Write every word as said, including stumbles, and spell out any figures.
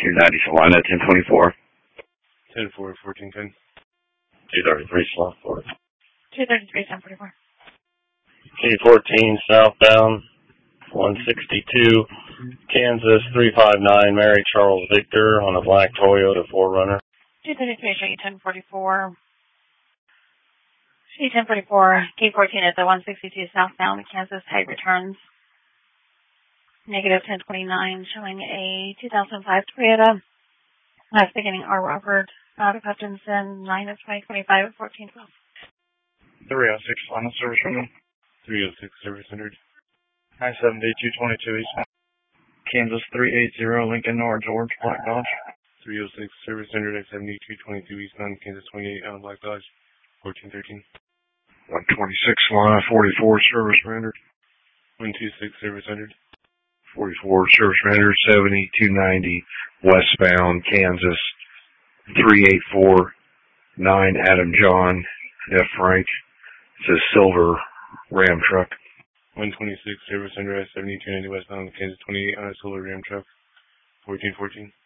two ninety Salina, ten twenty-four. ten four, fourteen ten. two thirty-three Slot Ford. two thirty-three, ten forty-four. T fourteen southbound, one sixty-two, Kansas three five nine, Mary Charles Victor on a black Toyota four runner. two thirty-three, J ten forty-four. J ten forty-four, K fourteen at the one sixty-two southbound, Kansas height returns. Negative ten twenty-nine, showing a two thousand five Toyota. Last beginning R. Robert, out of Hutchinson, nine of twenty twenty-five at fourteen twelve. three oh six final service runner. three oh six service hundred. nine seventy, two twenty-two eastbound. Kansas three eighty, Lincoln North George, Black Dodge. three oh six service hundred, I seventy, two twenty-two eastbound, Kansas twenty-eight out of Black Dodge, fourteen thirteen. one twenty-six Salina, forty-four service rendered. one twenty-six service hundred. forty-four service rendered, seventy, two ninety westbound, Kansas three eight four nine Adam John F. Frank. It's a silver Ram truck. one twenty-six service hundred, I seventy, two ninety westbound, Kansas twenty-eight on a silver Ram truck, fourteen fourteen.